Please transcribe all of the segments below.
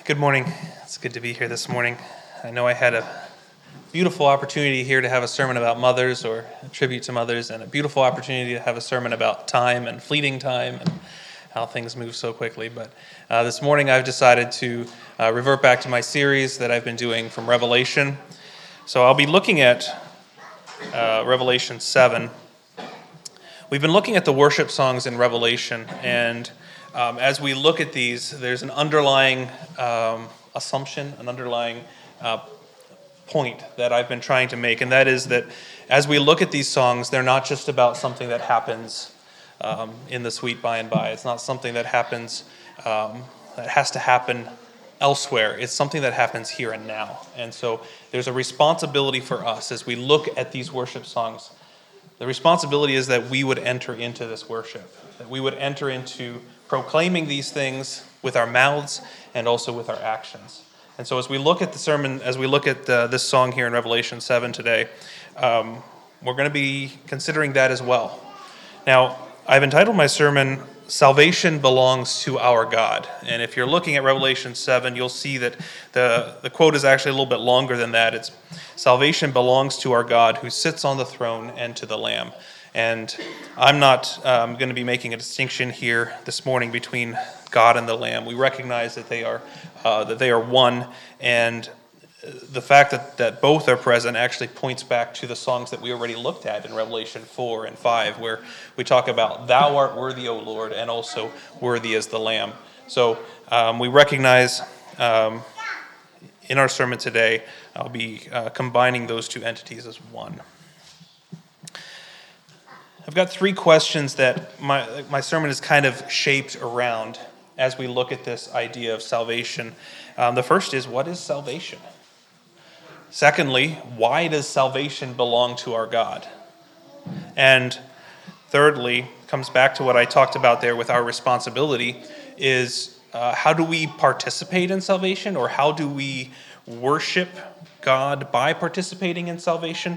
Good morning. It's good to be here this morning. I know I had a beautiful opportunity here to have a sermon about mothers or a tribute to mothers, and a beautiful opportunity to have a sermon about time and fleeting time and how things move so quickly. But this morning I've decided to revert back to my series that I've been doing from Revelation. So I'll be looking at Revelation 7. We've been looking at the worship songs in Revelation, and as we look at these, there's an underlying assumption, an underlying point that I've been trying to make, and that is that as we look at these songs, they're not just about something that happens in the sweet by and by. It's not something that happens, that has to happen elsewhere. It's something that happens here and now. And so there's a responsibility for us as we look at these worship songs. The responsibility is that we would enter into this worship, that we would enter into proclaiming these things with our mouths and also with our actions. And so as we look at the sermon, as we look at this song here in Revelation 7 today, we're going to be considering that as well. Now, I've entitled my sermon, Salvation Belongs to Our God. And if you're looking at Revelation 7, you'll see that the quote is actually a little bit longer than that. It's, salvation belongs to our God who sits on the throne and to the Lamb. And I'm not going to be making a distinction here this morning between God and the Lamb. We recognize that they are one, and the fact that both are present actually points back to the songs that we already looked at in Revelation 4 and 5, where we talk about, Thou art worthy, O Lord, and also worthy is the Lamb. So we recognize in our sermon today, I'll be combining those two entities as one. I've got three questions that my sermon is kind of shaped around as we look at this idea of salvation. The first is, what is salvation? Secondly, why does salvation belong to our God? And thirdly, comes back to what I talked about there with our responsibility, is how do we participate in salvation, or how do we worship God by participating in salvation?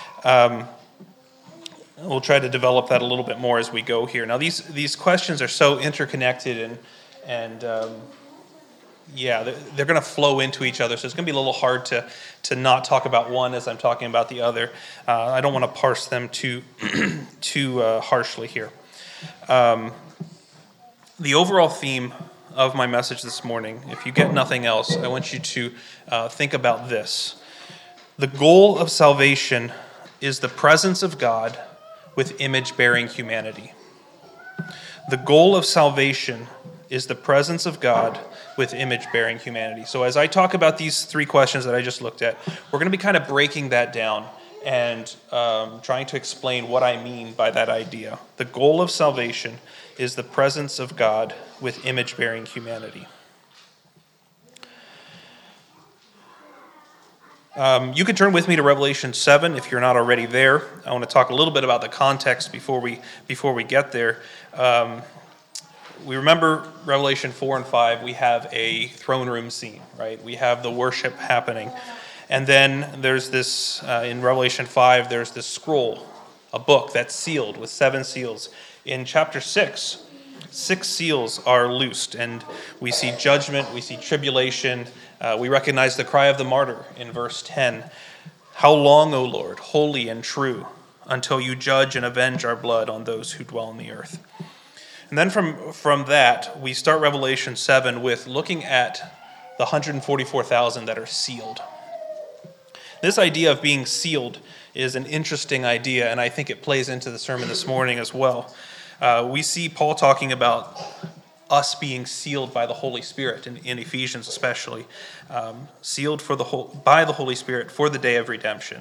We'll try to develop that a little bit more as we go here. Now, these questions are so interconnected, and they're going to flow into each other. So it's going to be a little hard to not talk about one as I'm talking about the other. I don't want to parse them too harshly here. The overall theme of my message this morning, if you get nothing else, I want you to think about this. The goal of salvation is the presence of God with image-bearing humanity. The goal of salvation is the presence of God with image-bearing humanity. So as I talk about these three questions that I just looked at, we're going to be kind of breaking that down and trying to explain what I mean by that idea. The goal of salvation is the presence of God with image-bearing humanity. You can turn with me to Revelation 7 if you're not already there. I want to talk a little bit about the context before we get there. We remember Revelation 4 and 5, we have a throne room scene, right? We have the worship happening. And then there's this, in Revelation 5, there's this scroll, a book that's sealed with 7 seals. In chapter 6, 6 seals are loosed, and we see judgment, we see tribulation. We recognize the cry of the martyr in verse 10. How long, O Lord, holy and true, until you judge and avenge our blood on those who dwell on the earth? And then from that, we start Revelation 7 with looking at the 144,000 that are sealed. This idea of being sealed is an interesting idea, and I think it plays into the sermon this morning as well. We see Paul talking about us being sealed by the Holy Spirit, in Ephesians especially, sealed by the Holy Spirit for the day of redemption.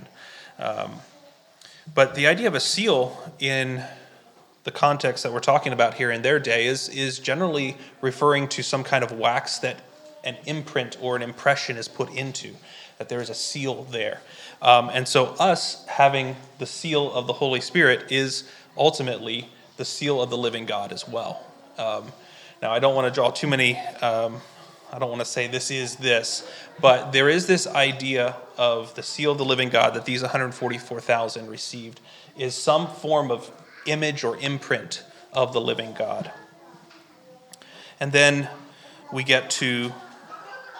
But the idea of a seal in the context that we're talking about here in their day is generally referring to some kind of wax that an imprint or an impression is put into, that there is a seal there. And so us having the seal of the Holy Spirit is ultimately the seal of the living God as well. Now, I don't want to draw too many, I don't want to say this is this, but there is this idea of the seal of the living God that these 144,000 received is some form of image or imprint of the living God. And then we get to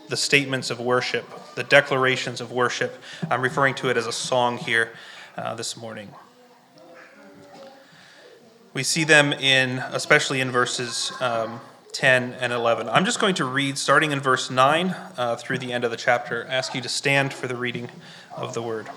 the statements of worship, the declarations of worship. I'm referring to it as a song here this morning. We see them especially in verses 10 and 11. I'm just going to read, starting in verse 9 through the end of the chapter. Ask you to stand for the reading of the word.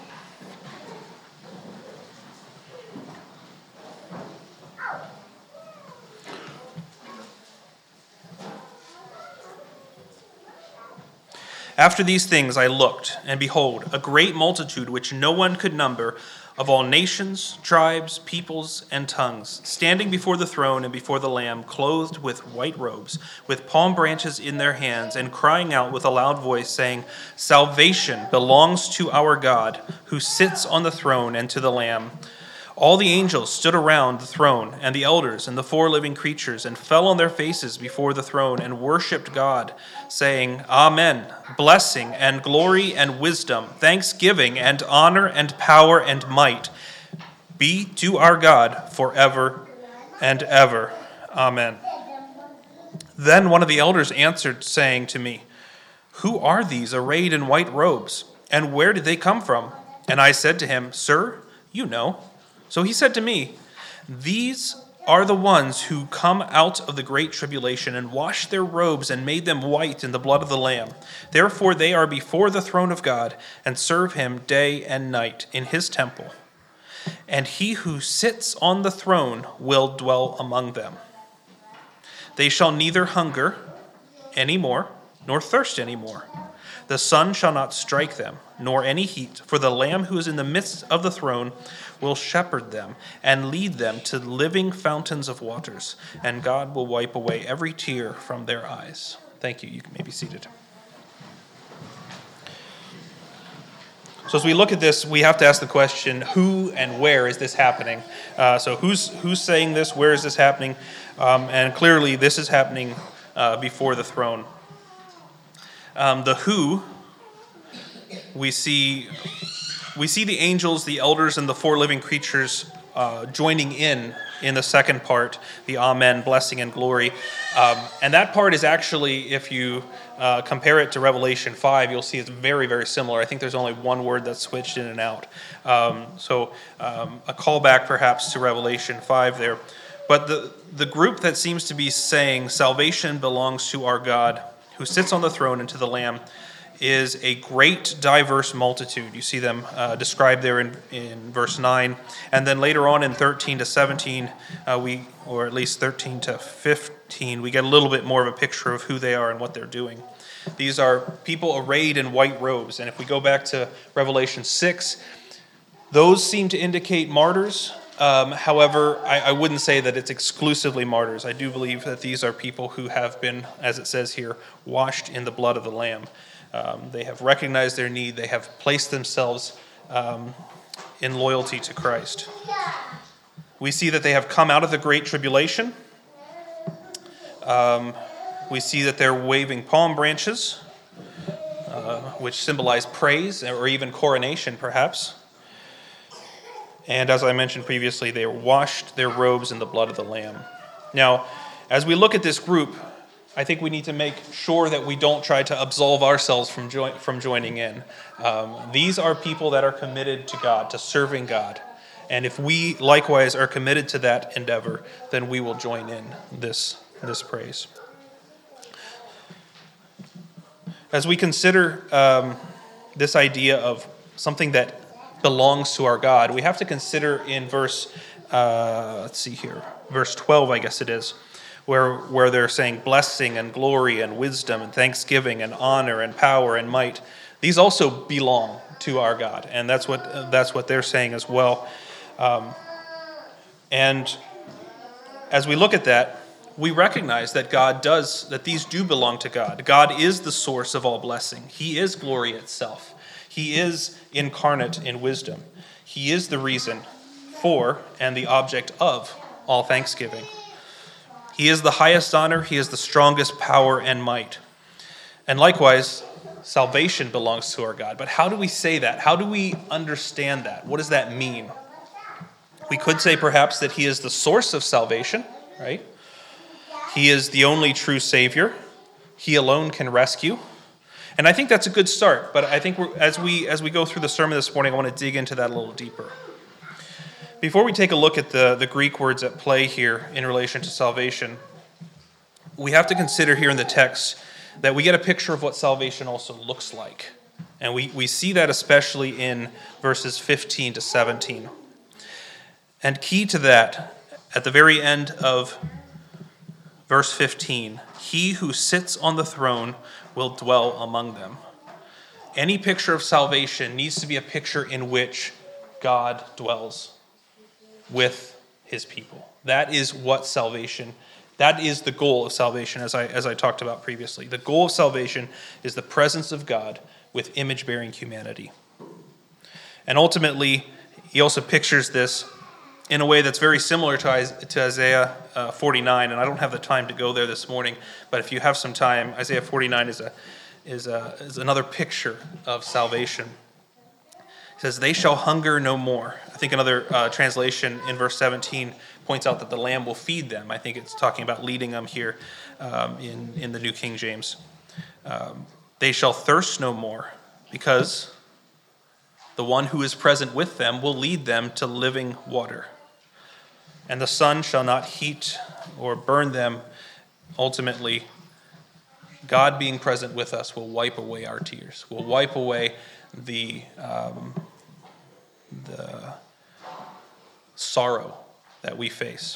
After these things I looked, and behold, a great multitude which no one could number, of all nations, tribes, peoples, and tongues, standing before the throne and before the Lamb, clothed with white robes, with palm branches in their hands, and crying out with a loud voice, saying, Salvation belongs to our God, who sits on the throne, and to the Lamb. All the angels stood around the throne, and the elders and the 4 living creatures, and fell on their faces before the throne, and worshipped God, saying, Amen. Blessing and glory and wisdom, thanksgiving and honor and power and might be to our God forever and ever. Amen. Then one of the elders answered, saying to me, Who are these arrayed in white robes, and where did they come from? And I said to him, Sir, you know. So he said to me, These are the ones who come out of the great tribulation and washed their robes and made them white in the blood of the Lamb. Therefore they are before the throne of God and serve him day and night in his temple. And he who sits on the throne will dwell among them. They shall neither hunger any more, nor thirst any more. The sun shall not strike them, nor any heat, for the Lamb who is in the midst of the throne will shepherd them and lead them to living fountains of waters, and God will wipe away every tear from their eyes. Thank you. You may be seated. So as we look at this, we have to ask the question, who and where is this happening? So who's saying this? Where is this happening? And clearly this is happening before the throne. The who, we see the angels, the elders, and the 4 living creatures joining in the second part, the Amen, blessing and glory. And that part is actually, if you compare it to Revelation 5, you'll see it's very, very similar. I think there's only one word that's switched in and out. So a callback perhaps to Revelation 5 there. But the group that seems to be saying salvation belongs to our God, who sits on the throne, and to the Lamb, is a great diverse multitude. You see them described there in verse 9. And then later on in 13 to 17, or at least 13 to 15, we get a little bit more of a picture of who they are and what they're doing. These are people arrayed in white robes. And if we go back to Revelation 6, those seem to indicate martyrs. However, I wouldn't say that it's exclusively martyrs. I do believe that these are people who have been, as it says here, washed in the blood of the Lamb. They have recognized their need. They have placed themselves in loyalty to Christ. We see that they have come out of the great tribulation. We see that they're waving palm branches, which symbolize praise or even coronation, perhaps. And as I mentioned previously, they washed their robes in the blood of the Lamb. Now, as we look at this group, I think we need to make sure that we don't try to absolve ourselves from joining in. These are people that are committed to God, to serving God. And if we likewise are committed to that endeavor, then we will join in this praise. As we consider this idea of something that belongs to our God, we have to consider in verse 12, I guess it is, where they're saying blessing and glory and wisdom and thanksgiving and honor and power and might. These also belong to our God, and that's what they're saying as well. And as we look at that, we recognize that that these do belong to God. God is the source of all blessing. He is glory itself. He is incarnate in wisdom. He is the reason for and the object of all thanksgiving. He is the highest honor. He is the strongest power and might. And likewise, salvation belongs to our God. But how do we say that? How do we understand that? What does that mean? We could say perhaps that he is the source of salvation, right? He is the only true Savior. He alone can rescue. And I think that's a good start, but I think as we go through the sermon this morning, I want to dig into that a little deeper. Before we take a look at the Greek words at play here in relation to salvation, we have to consider here in the text that we get a picture of what salvation also looks like. And we see that especially in verses 15 to 17. And key to that, at the very end of verse 15, he who sits on the throne will dwell among them. Any picture of salvation needs to be a picture in which God dwells with his people. That is what salvation, that is the goal of salvation, as I talked about previously. The goal of salvation is the presence of God with image-bearing humanity. And ultimately, he also pictures this in a way that's very similar to Isaiah 49, and I don't have the time to go there this morning, but if you have some time, Isaiah 49 is another picture of salvation. It says, "They shall hunger no more." I think another translation in verse 17 points out that the Lamb will feed them. I think it's talking about leading them here in the New King James. They shall thirst no more, because the one who is present with them will lead them to living water. And the sun shall not heat or burn them. Ultimately, God being present with us will wipe away our tears, will wipe away the sorrow that we face.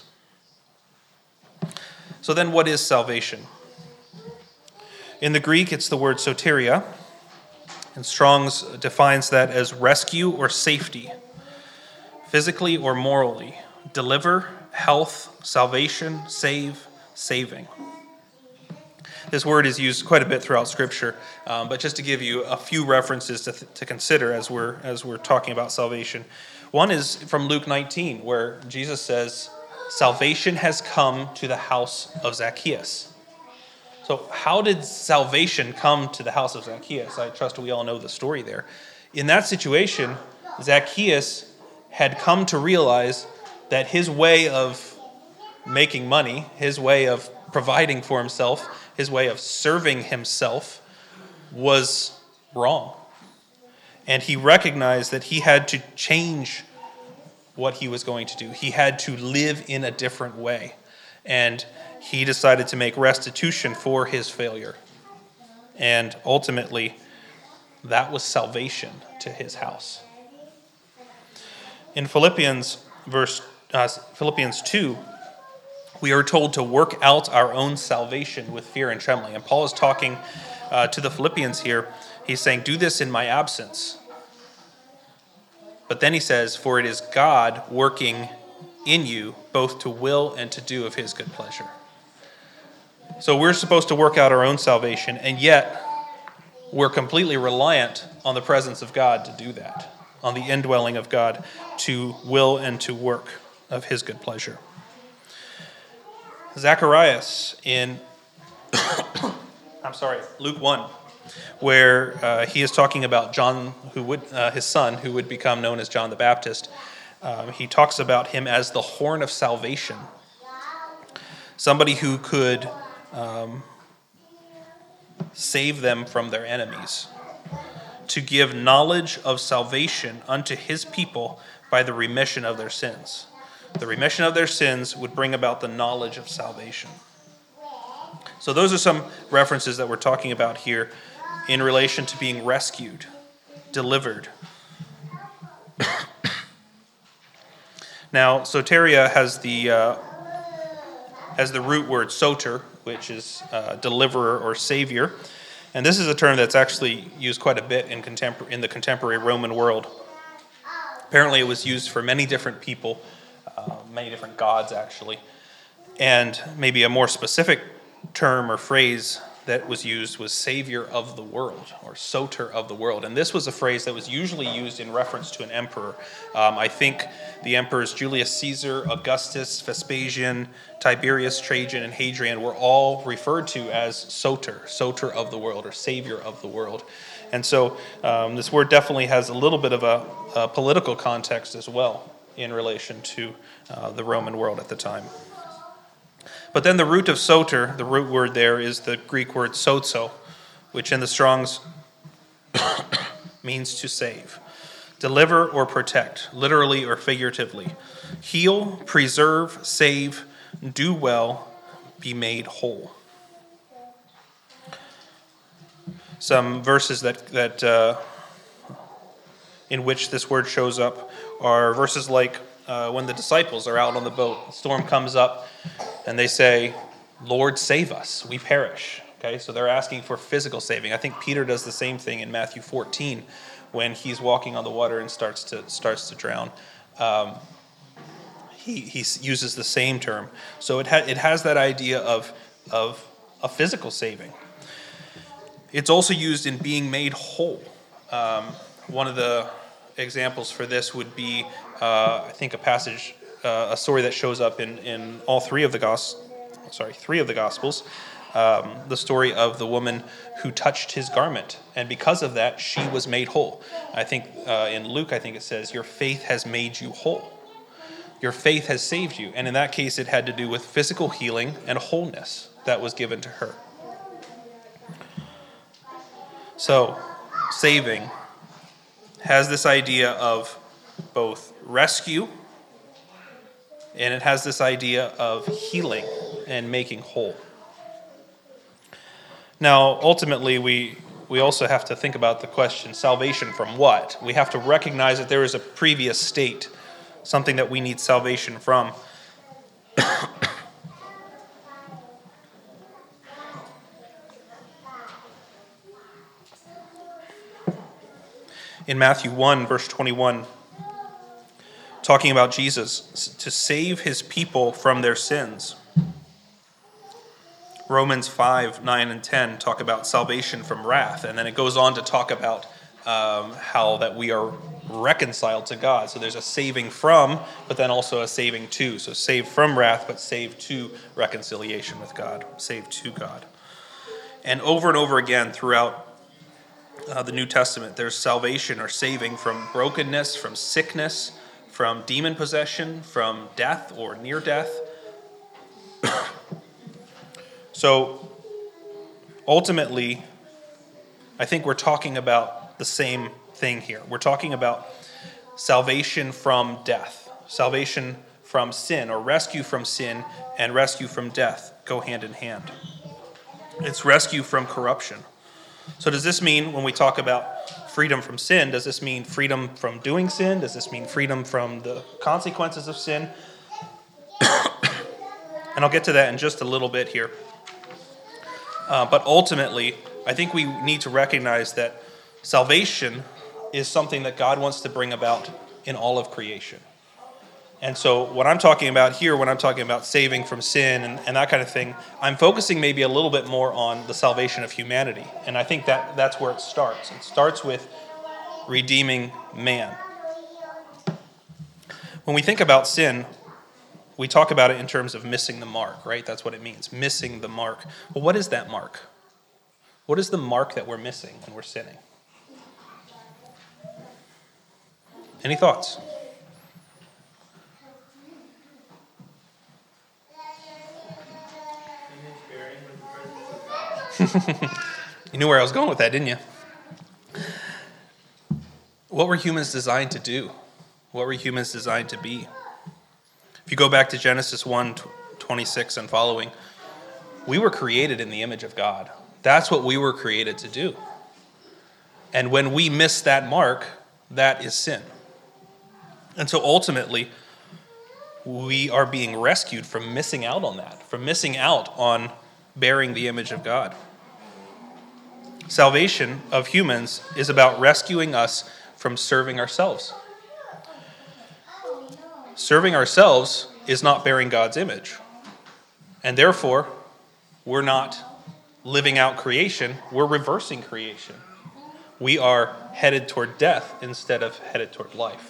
So then what is salvation? In the Greek, it's the word soteria, and Strong's defines that as rescue or safety, physically or morally, deliver, health, salvation, save, saving. This word is used quite a bit throughout Scripture, but just to give you a few references to consider as we're talking about salvation. One is from Luke 19, where Jesus says, "Salvation has come to the house of Zacchaeus." So how did salvation come to the house of Zacchaeus? I trust we all know the story there. In that situation, Zacchaeus had come to realize that his way of making money, his way of providing for himself, his way of serving himself was wrong. And he recognized that he had to change what he was going to do. He had to live in a different way. And he decided to make restitution for his failure. And ultimately, that was salvation to his house. In Philippians 2, we are told to work out our own salvation with fear and trembling. And Paul is talking to the Philippians here. He's saying, "Do this in my absence." But then he says, "For it is God working in you both to will and to do of his good pleasure." So we're supposed to work out our own salvation, and yet we're completely reliant on the presence of God to do that, on the indwelling of God to will and to work of his good pleasure. Zacharias in Luke 1, where he is talking about John, his son, who would become known as John the Baptist. He talks about him as the horn of salvation, somebody who could save them from their enemies, to give knowledge of salvation unto his people by the remission of their sins. The remission of their sins would bring about the knowledge of salvation. So those are some references that we're talking about here in relation to being rescued, delivered. Now, soteria has the root word soter, which is deliverer or savior. And this is a term that's actually used quite a bit in the contemporary Roman world. Apparently it was used for many different people, many different gods actually. And maybe a more specific term or phrase that was used was savior of the world, or soter of the world. And this was a phrase that was usually used in reference to an emperor. I think the emperors Julius Caesar, Augustus, Vespasian, Tiberius, Trajan, and Hadrian were all referred to as soter of the world, or savior of the world. And so this word definitely has a little bit of a political context as well in relation to the Roman world at the time. But then the root of soter, the root word there is the Greek word sozo, which in the Strong's means to save, deliver or protect, literally or figuratively, heal, preserve, save, do well, be made whole. Some verses that in which this word shows up are verses like when the disciples are out on the boat, the storm comes up, and they say, "Lord, save us, we perish." Okay, so they're asking for physical saving. I think Peter does the same thing in Matthew 14 when he's walking on the water and starts to drown. He uses the same term. So it has that idea of a physical saving. It's also used in being made whole. One of the examples for this would be, I think, a story that shows up in all three of the Gospels. The story of the woman who touched his garment, and because of that, she was made whole. I think in Luke, it says, "Your faith has made you whole." Your faith has saved you, and in that case, it had to do with physical healing and wholeness that was given to her. So, saving has this idea of both rescue, and it has this idea of healing and making whole. Now, ultimately, we also have to think about the question, salvation from what? We have to recognize that there is a previous state, something that we need salvation from. In Matthew 1, verse 21, talking about Jesus, to save his people from their sins. Romans 5, 9, and 10 talk about salvation from wrath, and then it goes on to talk about how that we are reconciled to God. So there's a saving from, but then also a saving to. So saved from wrath, but saved to reconciliation with God, saved to God. And over again throughout the New Testament, there's salvation or saving from brokenness, from sickness, from demon possession, from death or near death. So ultimately, I think we're talking about the same thing here. We're talking about salvation from death, salvation from sin, or rescue from sin and rescue from death go hand in hand. It's rescue from corruption. So does this mean when we talk about freedom from sin, does this mean freedom from doing sin? Does this mean freedom from the consequences of sin? And I'll get to that in just a little bit here. But ultimately, I think we need to recognize that salvation is something that God wants to bring about in all of creation. And so what I'm talking about here, when I'm talking about saving from sin and that kind of thing, I'm focusing maybe a little bit more on the salvation of humanity. And I think that's where it starts. It starts with redeeming man. When we think about sin, we talk about it in terms of missing the mark, right? That's what it means, missing the mark. Well, what is that mark? What is the mark that we're missing when we're sinning? Any thoughts? You knew where I was going with that, didn't you? What were humans designed to do? What were humans designed to be? If you go back to Genesis 1:26 and following, we were created in the image of God. That's what we were created to do. And when we miss that mark, that is sin. And so ultimately, we are being rescued from missing out on that, from missing out on bearing the image of God. Salvation of humans is about rescuing us from serving ourselves. Serving ourselves is not bearing God's image. And therefore, we're not living out creation, we're reversing creation. We are headed toward death instead of headed toward life.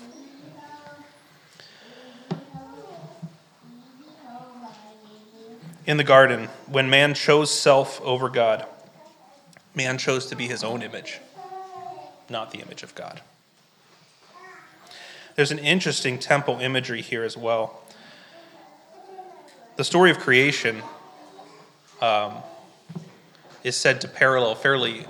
In the garden, when man chose self over God, man chose to be his own image, not the image of God. There's an interesting temple imagery here as well. The story of creation is said to parallel fairly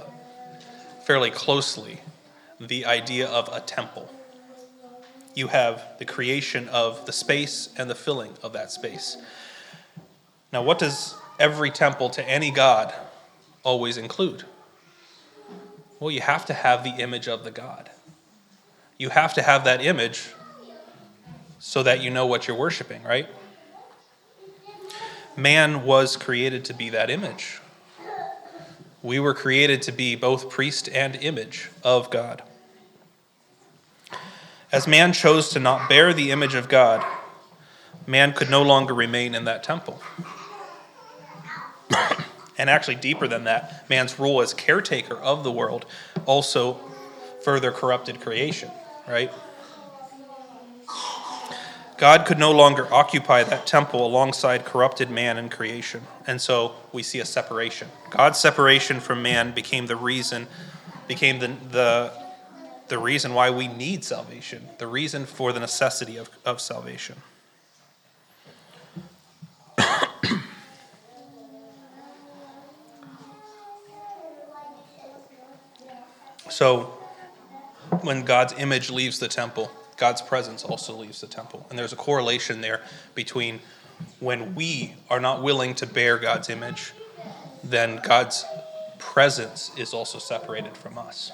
closely the idea of a temple. You have the creation of the space and the filling of that space. Now, what does every temple to any god always include? Well, you have to have the image of the god. You have to have that image so that you know what you're worshiping, right? Man was created to be that image. We were created to be both priest and image of God. As man chose to not bear the image of God, man could no longer remain in that temple. And actually, deeper than that, man's role as caretaker of the world also further corrupted creation, right? God could no longer occupy that temple alongside corrupted man and creation. And so we see a separation. God's separation from man became the reason why we need salvation, the reason for the necessity of salvation. So, when God's image leaves the temple, God's presence also leaves the temple. And there's a correlation there between when we are not willing to bear God's image, then God's presence is also separated from us.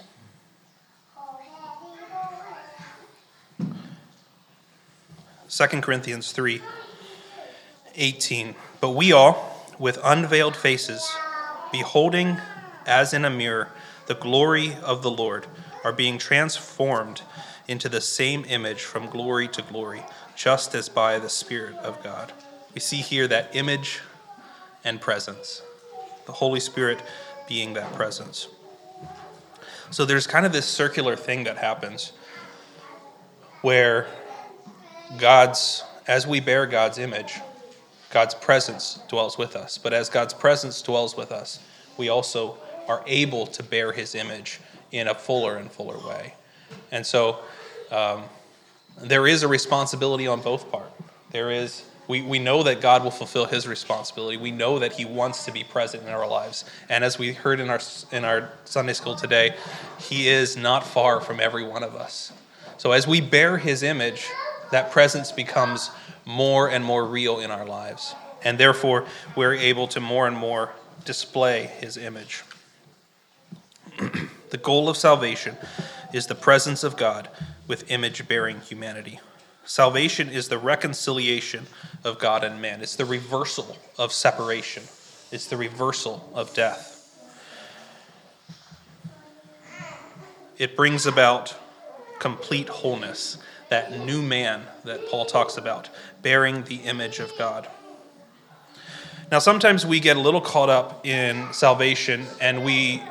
Second Corinthians 3:18. But we all, with unveiled faces, beholding as in a mirror the glory of the Lord, are being transformed into the same image from glory to glory, just as by the Spirit of God. We see here that image and presence, the Holy Spirit being that presence. So there's kind of this circular thing that happens where as we bear God's image, God's presence dwells with us. But as God's presence dwells with us, we also are able to bear his image in a fuller and fuller way. And so there is a responsibility on both parts. We know that God will fulfill his responsibility. We know that he wants to be present in our lives. And as we heard in our Sunday school today, he is not far from every one of us. So as we bear his image, that presence becomes more and more real in our lives. And therefore, we're able to more and more display his image. The goal of salvation is the presence of God with image-bearing humanity. Salvation is the reconciliation of God and man. It's the reversal of separation. It's the reversal of death. It brings about complete wholeness, that new man that Paul talks about, bearing the image of God. Now, sometimes we get a little caught up in salvation and we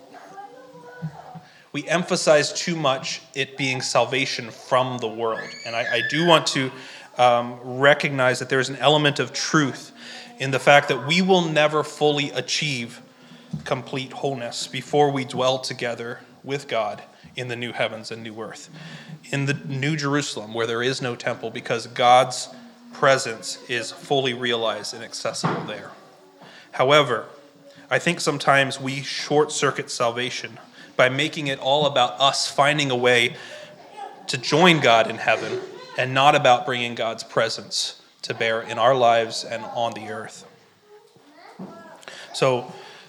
emphasize too much it being salvation from the world. And I do want to recognize that there's an element of truth in the fact that we will never fully achieve complete wholeness before we dwell together with God in the new heavens and new earth, in the New Jerusalem where there is no temple, because God's presence is fully realized and accessible there. However, I think sometimes we short-circuit salvation by making it all about us finding a way to join God in heaven and not about bringing God's presence to bear in our lives and on the earth. So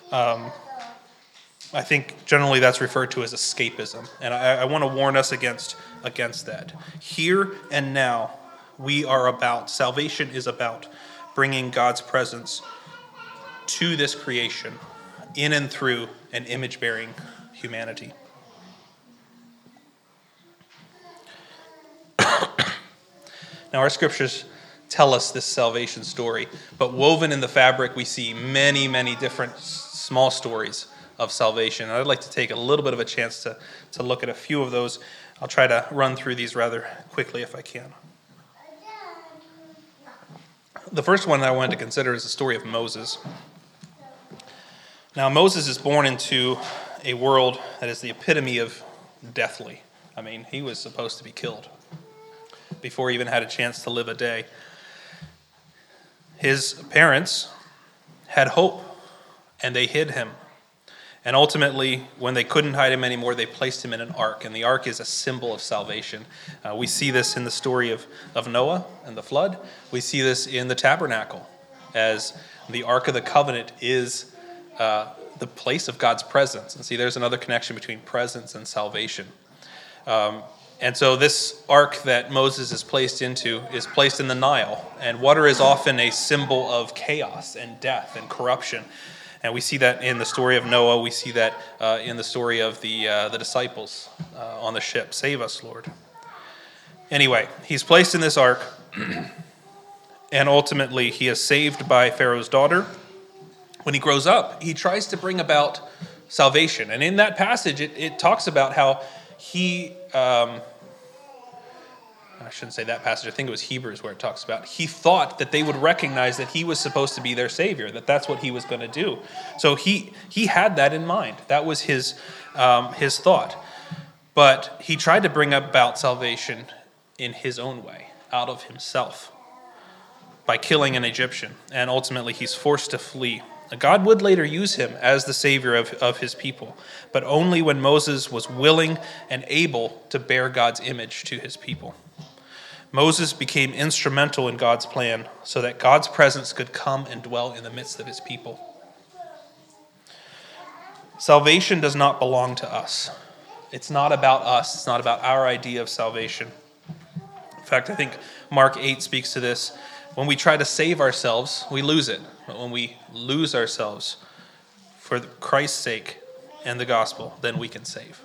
I think generally that's referred to as escapism. And I want to warn us against that. Here and now, salvation is about bringing God's presence to this creation in and through an image-bearing humanity. Now, our scriptures tell us this salvation story, but woven in the fabric, we see many, many different small stories of salvation. And I'd like to take a little bit of a chance to look at a few of those. I'll try to run through these rather quickly if I can. The first one that I wanted to consider is the story of Moses. Now, Moses is born into a world that is the epitome of deathly. I mean, he was supposed to be killed before he even had a chance to live a day. His parents had hope and they hid him. And ultimately, when they couldn't hide him anymore, they placed him in an ark. And the ark is a symbol of salvation. We see this in the story of Noah and the flood. We see this in the tabernacle, as the Ark of the Covenant is the place of God's presence. And see, there's another connection between presence and salvation. And so this ark that Moses is placed into is placed in the Nile. And water is often a symbol of chaos and death and corruption. And we see that in the story of Noah. We see that in the story of the disciples on the ship. Save us, Lord. Anyway, he's placed in this ark. And ultimately, he is saved by Pharaoh's daughter. When he grows up, he tries to bring about salvation. And in that passage, it talks about how he, I shouldn't say that passage, I think it was Hebrews where it talks about, he thought that they would recognize that he was supposed to be their savior, that that's what he was going to do. So he had that in mind. That was his thought. But he tried to bring about salvation in his own way, out of himself, by killing an Egyptian. And ultimately, he's forced to flee. God would later use him as the savior of his people, but only when Moses was willing and able to bear God's image to his people. Moses became instrumental in God's plan so that God's presence could come and dwell in the midst of his people. Salvation does not belong to us. It's not about us. It's not about our idea of salvation. In fact, I think Mark 8 speaks to this. When we try to save ourselves, we lose it. But when we lose ourselves for Christ's sake and the gospel, then we can save.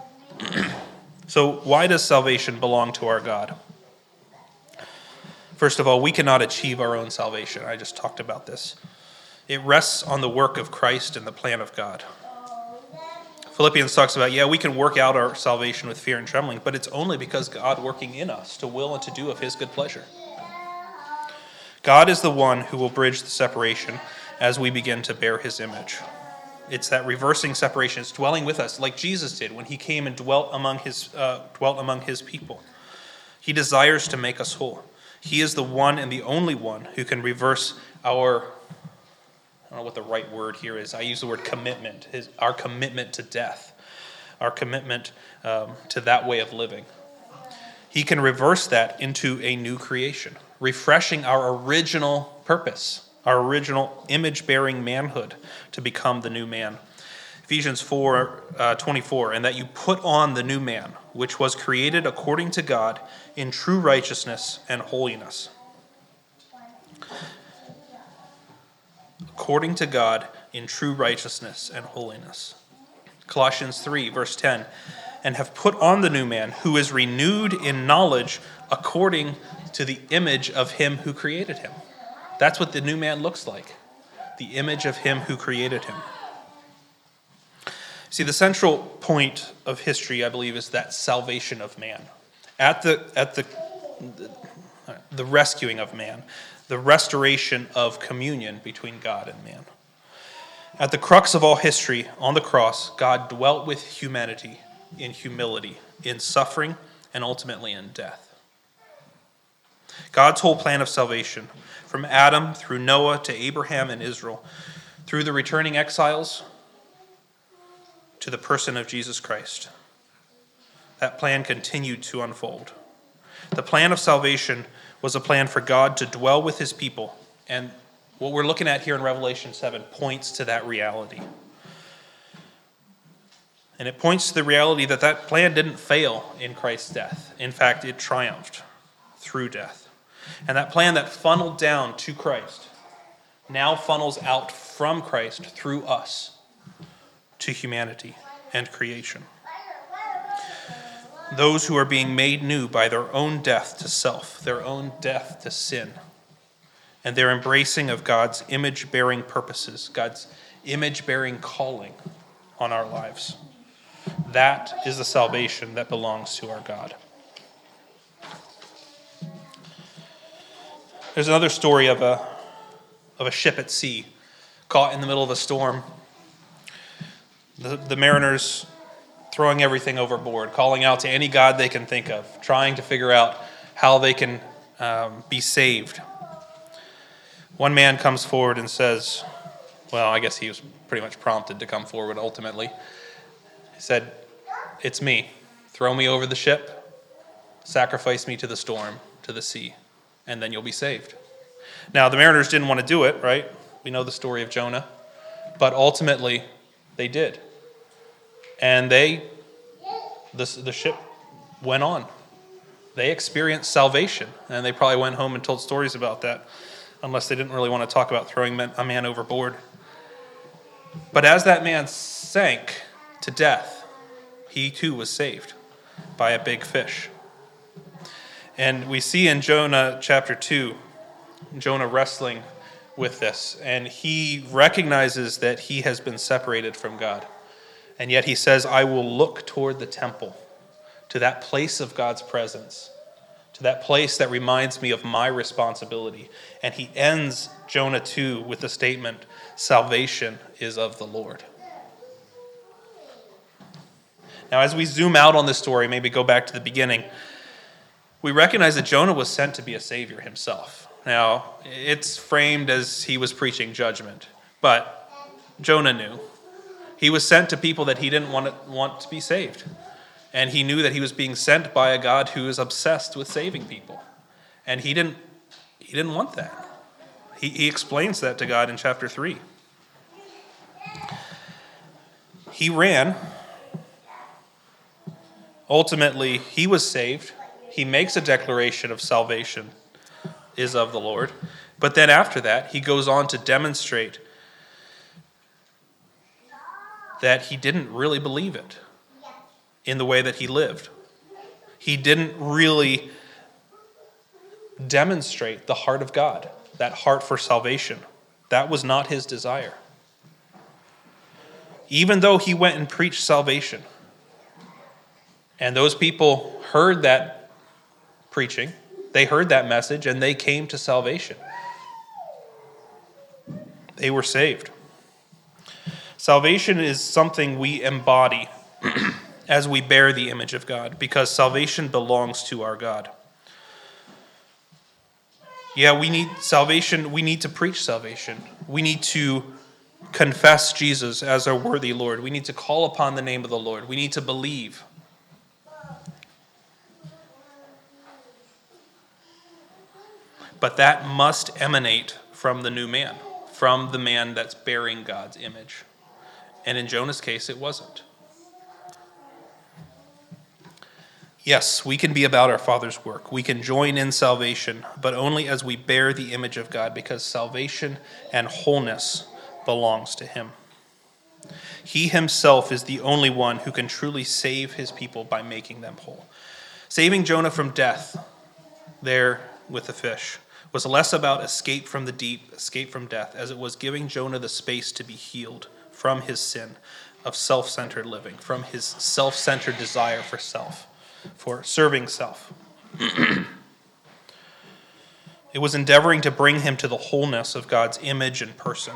So why does salvation belong to our God? First of all, we cannot achieve our own salvation. I just talked about this. It rests on the work of Christ and the plan of God. Philippians talks about, we can work out our salvation with fear and trembling, but it's only because God working in us to will and to do of his good pleasure. God is the one who will bridge the separation as we begin to bear his image. It's that reversing separation. It's dwelling with us like Jesus did when he came and dwelt among his people. He desires to make us whole. He is the one and the only one who can reverse our, I don't know what the right word here is. I use the word commitment, our commitment to death, our commitment to that way of living. He can reverse that into a new creation, refreshing our original purpose, our original image-bearing manhood to become the new man. Ephesians 4:24, and that you put on the new man, which was created according to God in true righteousness and holiness. According to God in true righteousness and holiness. Colossians 3, verse 10, and have put on the new man, who is renewed in knowledge according to the image of him who created him. That's what the new man looks like, the image of him who created him. See, the central point of history, I believe, is that salvation of man. At the rescuing of man, the restoration of communion between God and man. At the crux of all history, on the cross, God dwelt with humanity in humility, in suffering, and ultimately in death. God's whole plan of salvation, from Adam through Noah to Abraham and Israel, through the returning exiles to the person of Jesus Christ. That plan continued to unfold. The plan of salvation was a plan for God to dwell with his people, and what we're looking at here in Revelation 7 points to that reality. And it points to the reality that that plan didn't fail in Christ's death. In fact, it triumphed through death. And that plan that funneled down to Christ now funnels out from Christ through us to humanity and creation. Those who are being made new by their own death to self, their own death to sin, and their embracing of God's image-bearing purposes, God's image-bearing calling on our lives. That is the salvation that belongs to our God. There's another story of a ship at sea caught in the middle of a storm. The mariners throwing everything overboard, calling out to any god they can think of, trying to figure out how they can be saved. One man comes forward and says, well, I guess he was pretty much prompted to come forward ultimately. He said, "It's me. Throw me over the ship, sacrifice me to the storm, to the sea, and then you'll be saved." Now, the mariners didn't want to do it, right? We know the story of Jonah. But ultimately, they did. And the ship went on. They experienced salvation. And they probably went home and told stories about that, unless they didn't really want to talk about throwing a man overboard. But as that man sank to death, he too was saved by a big fish. And we see in Jonah chapter 2, Jonah wrestling with this, and he recognizes that he has been separated from God. And yet he says, "I will look toward the temple, to that place of God's presence, to that place that reminds me of my responsibility." And he ends Jonah 2 with the statement, "Salvation is of the Lord." Now, as we zoom out on this story, maybe go back to the beginning, we recognize that Jonah was sent to be a savior himself. Now, it's framed as he was preaching judgment, but Jonah knew. He was sent to people that he didn't want to be saved. And he knew that he was being sent by a God who is obsessed with saving people. And he didn't want that. He explains that to God in chapter 3. He ran. Ultimately, he was saved. He makes a declaration of salvation is of the Lord. But then after that, he goes on to demonstrate that he didn't really believe it in the way that he lived. He didn't really demonstrate the heart of God, that heart for salvation. That was not his desire. Even though he went and preached salvation, and those people heard that preaching, they heard that message, and they came to salvation. They were saved. Salvation is something we embody as we bear the image of God, because salvation belongs to our God. Yeah, we need salvation. We need to preach salvation. We need to confess Jesus as our worthy Lord. We need to call upon the name of the Lord. We need to believe. But that must emanate from the new man, from the man that's bearing God's image. And in Jonah's case, it wasn't. Yes, we can be about our Father's work. We can join in salvation, but only as we bear the image of God, because salvation and wholeness belongs to him. He himself is the only one who can truly save his people by making them whole. Saving Jonah from death there with the fish was less about escape from the deep, escape from death, as it was giving Jonah the space to be healed from his sin of self-centered living, from his self-centered desire for self, for serving self. It was endeavoring to bring him to the wholeness of God's image and person.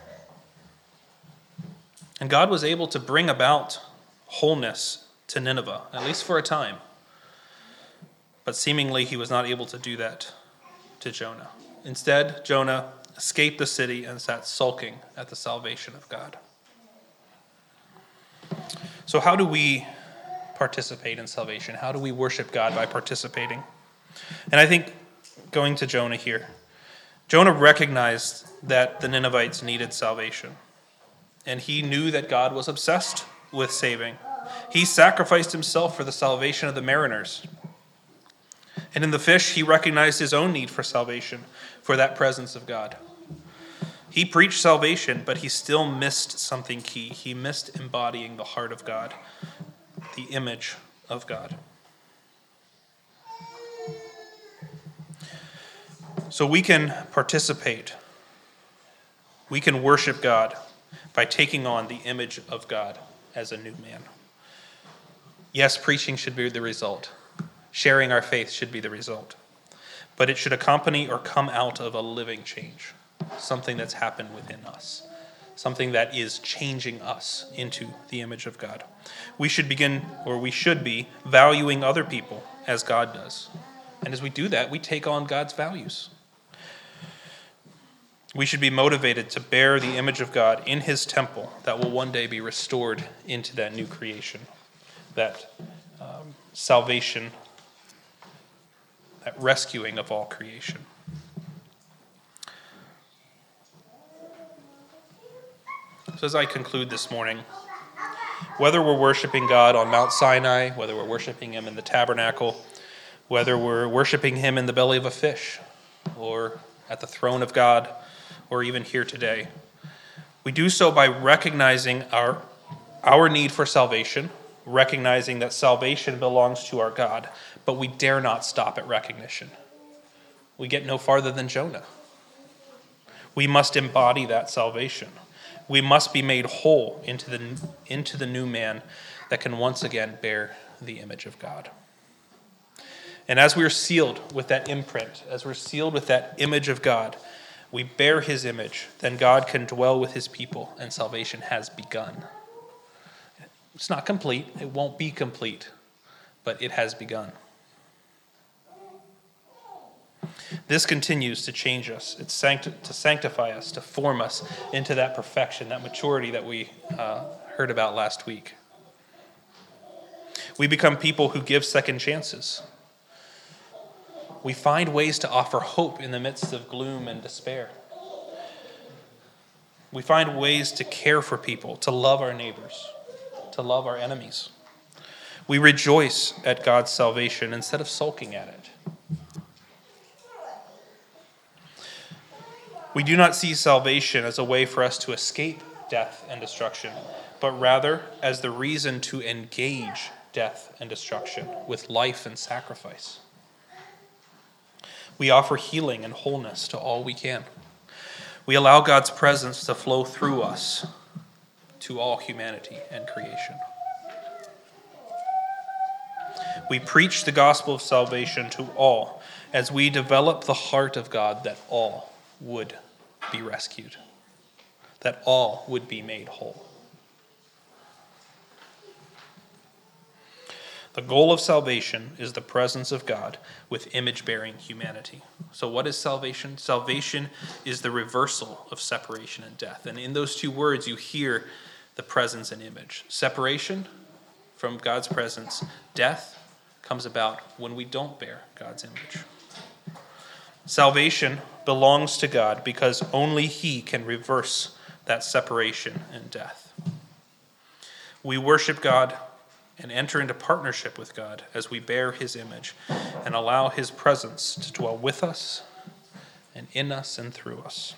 And God was able to bring about wholeness to Nineveh, at least for a time. But seemingly he was not able to do that to Jonah. Instead, Jonah escaped the city and sat sulking at the salvation of God. So how do we participate in salvation? How do we worship God by participating? And I think, going to Jonah here, Jonah recognized that the Ninevites needed salvation. And he knew that God was obsessed with saving. He sacrificed himself for the salvation of the mariners. And in the fish, he recognized his own need for salvation, for that presence of God. He preached salvation, but he still missed something key. He missed embodying the heart of God, the image of God. So we can participate. We can worship God by taking on the image of God as a new man. Yes, preaching should be the result. Sharing our faith should be the result. But it should accompany or come out of a living change, something that's happened within us, something that is changing us into the image of God. We should be valuing other people as God does. And as we do that, we take on God's values. We should be motivated to bear the image of God in his temple that will one day be restored into that new creation, that salvation, that rescuing of all creation. So as I conclude this morning, whether we're worshiping God on Mount Sinai, whether we're worshiping him in the tabernacle, whether we're worshiping him in the belly of a fish, or at the throne of God, or even here today, we do so by recognizing our need for salvation, recognizing that salvation belongs to our God, but we dare not stop at recognition. We get no farther than Jonah. We must embody that salvation. We must be made whole into the new man that can once again bear the image of God. And as we are sealed with that imprint, as we're sealed with that image of God, we bear his image, then God can dwell with his people, and salvation has begun. It's not complete, it won't be complete, but it has begun. This continues to change us. It's to sanctify us, to form us into that perfection, that maturity that we heard about last week. We become people who give second chances. We find ways to offer hope in the midst of gloom and despair. We find ways to care for people, to love our neighbors, to love our enemies. We rejoice at God's salvation instead of sulking at it. We do not see salvation as a way for us to escape death and destruction, but rather as the reason to engage death and destruction with life and sacrifice. We offer healing and wholeness to all we can. We allow God's presence to flow through us to all humanity and creation. We preach the gospel of salvation to all as we develop the heart of God that all would be rescued, that all would be made whole. The goal of salvation is the presence of God with image-bearing humanity. So what is salvation? Salvation is the reversal of separation and death. And in those two words, you hear the presence and image. Separation from God's presence. Death comes about when we don't bear God's image. Salvation belongs to God because only he can reverse that separation and death. We worship God and enter into partnership with God as we bear his image and allow his presence to dwell with us and in us and through us.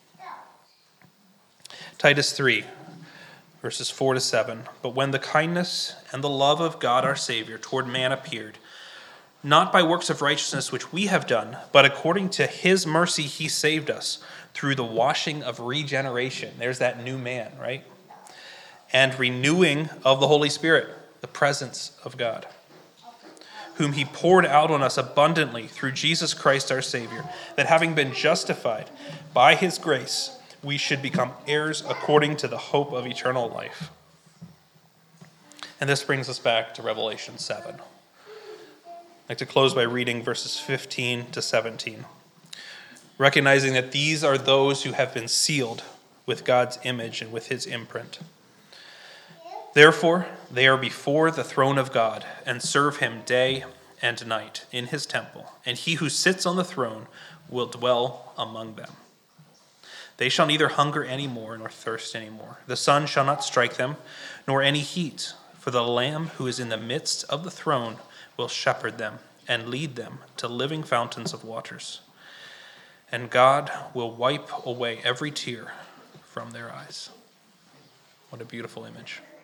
Titus 3, verses 4-7. But when the kindness and the love of God our Savior toward man appeared, not by works of righteousness which we have done, but according to his mercy he saved us through the washing of regeneration. There's that new man, right? And renewing of the Holy Spirit, the presence of God, whom he poured out on us abundantly through Jesus Christ our Savior, that having been justified by his grace, we should become heirs according to the hope of eternal life. And this brings us back to Revelation 7. I'd like to close by reading verses 15-17, recognizing that these are those who have been sealed with God's image and with his imprint. Therefore, they are before the throne of God and serve him day and night in his temple, and he who sits on the throne will dwell among them. They shall neither hunger any more nor thirst any more. The sun shall not strike them, nor any heat, for the Lamb who is in the midst of the throne will shepherd them and lead them to living fountains of waters. And God will wipe away every tear from their eyes. What a beautiful image.